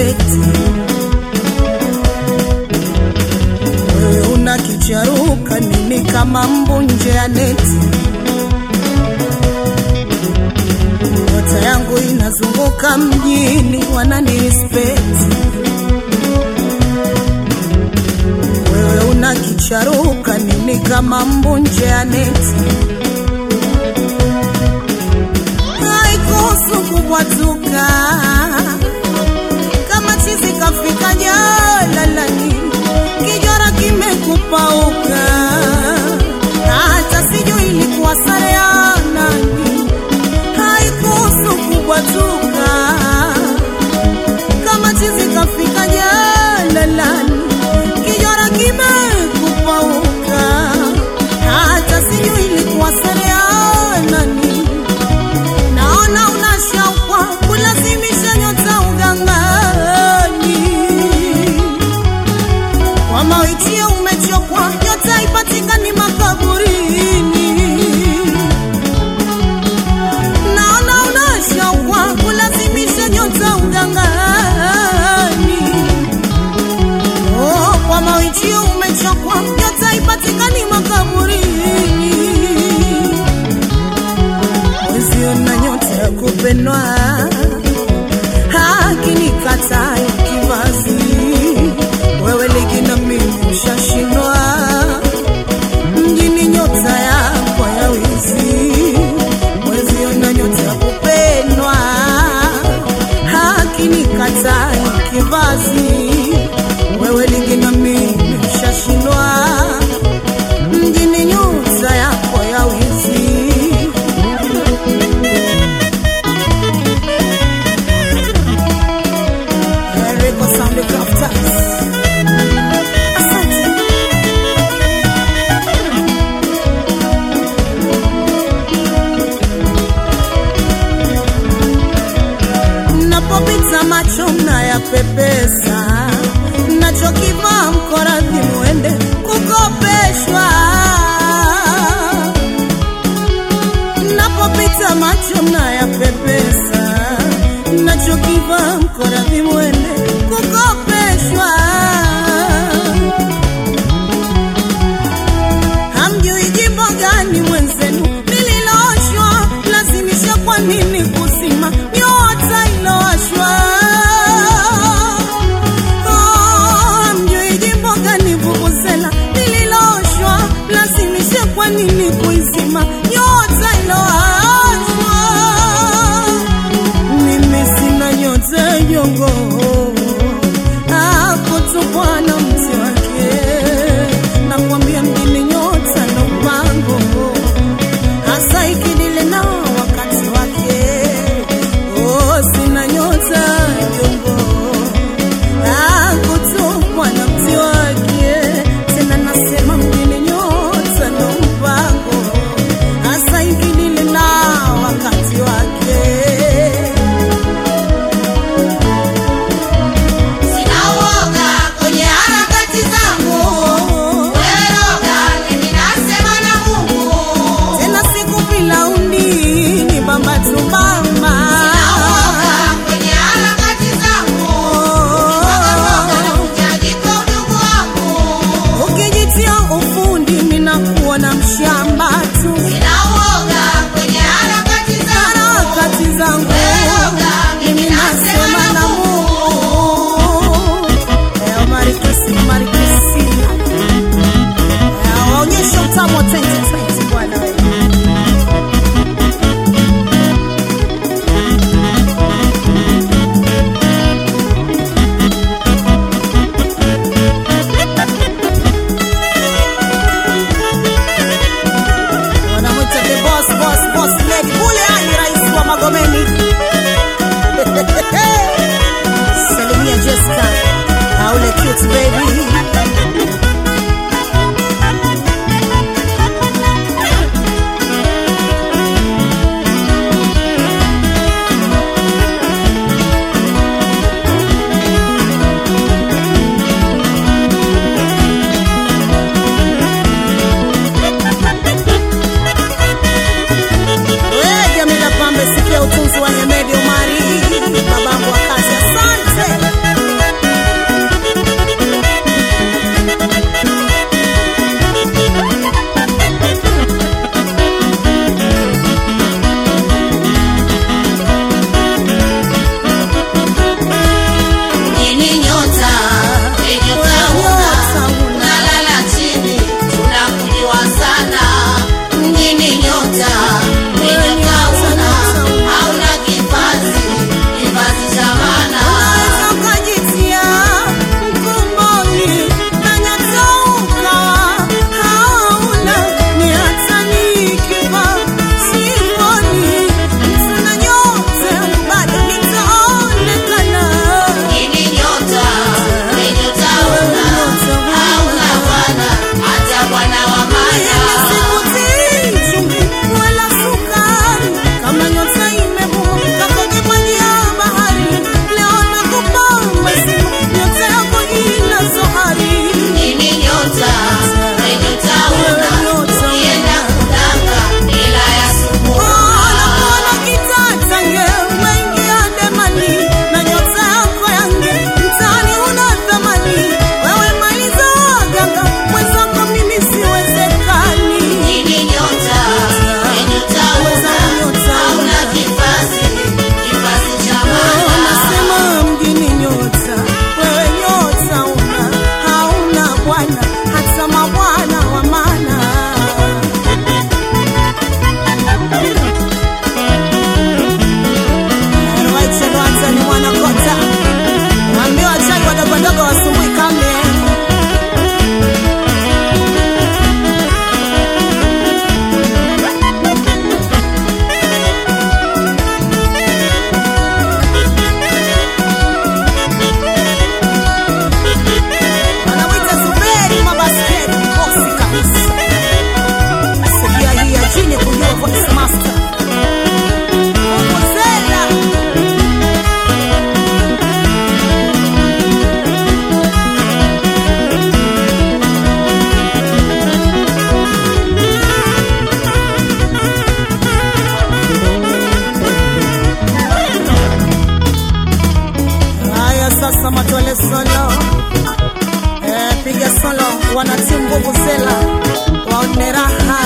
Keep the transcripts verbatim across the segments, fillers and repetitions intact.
respect. Wewe unakicharuka nini kama mbu nje ya neti? Nyota yangu inazunguka mjini, wanani respect. Wewe unakicharuka nini kama mbu nje ya neti? Haikuhusu kubwatuka kama chizi kafika jalalani, kijora kimekupauka, hata sijui ilikuwa sare ya nani. Haikuhusu kubwatuka kama chizi kafika jalalani, kijora kimekupauka, hata sijui ilikuwa sare ya nani. Naona unashauka kulazimisha nyota ugangani, kwa mawitio umechokwa, nyota ipatikani makaburini. Naona unashauka kulazimisha nyota ugangani, oh, kwa mawitio umechokwa, nyota ipatikani makaburini. Usiona nyota ya kupendwa, hakini kata ya kivazi. Wewe ligi na mimi ushashindwa, mjini nyota yako ya wizi. Usiona nyota ya kupendwa, hakini kata ya kivazi. Wewe ligi na mimi ushashindwa, mjini nyota yako ya wizi. Napopita macho mnayapepesa, nachokivaa mkoradhi muende kukopeshwa. Napopita macho mnayapepesa, nachokivaa mkoradhi muende kukopeshwa. Hamjui jimbo gani mwenzenu nililoshwa, lazimisha kwa nini kusima nyota ilowashwa. sasa matole solo. Eh, piga solo wanatimu nguvu zela waone raha.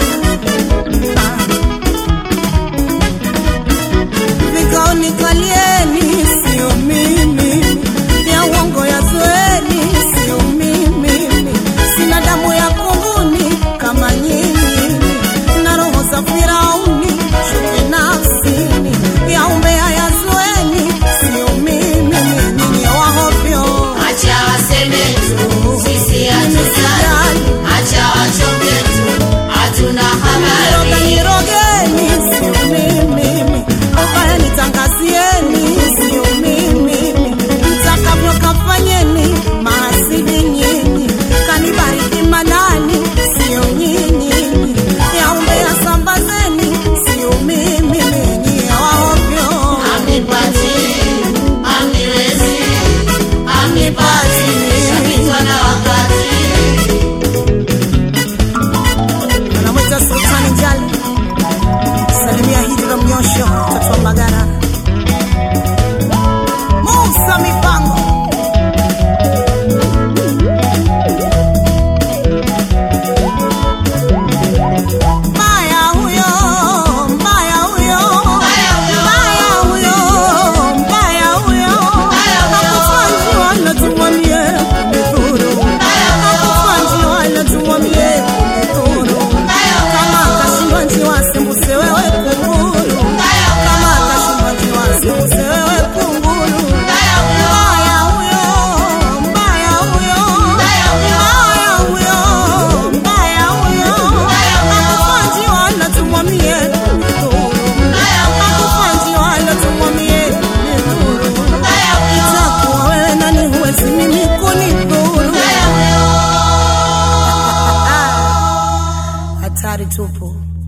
Vikaoni kalieni sio mimi, ya uongo ya zoeni sio mimi. Sina damu ya kunguni kama nyinyi, na roho za Firauni chuki nafsini, ya umbea ya zoeni sio mimi. Nyinyi wahovyo, acha waseme tu, sisi hatujali. Acha wachoke tu, hatuna habari. Nirogeni sio mimi, ubaya nitangazieni sio mimi. Mtakavyo kafanyeni mahasidi nyinyi, kanibariki manani sio nyinyi. Ya umbea sambazeni sio mimi. Nyinyi wahovyo, Amnipati, amniwezi, amnipati, shapitwa na wakati. anamwita Sultani Njali, salimia Hijra Mnyosho, mtoto wa Mbagara, Musa Mipango. Mbaya huyo, mbaya huyo, mbaya huyo, mbaya huyo. Hakufanyi wala tumwambie kumidhuru, hakufanyi wala tumwambie kumidhuru. Kama kashindwa njiwa sembuse wewe kunguru, kama kashindwa njiwa sembuse wewe kunguru. Mbaya huyo, mbaya huyo, mbaya huyo, mbaya huyo. Hakufanyi wala tumwambie kumidhuru, hakufanyi wala tumwambie kumidhuru. Itakuwa wewe nani, huwezi mimi kunidhuru. Hatari tupu.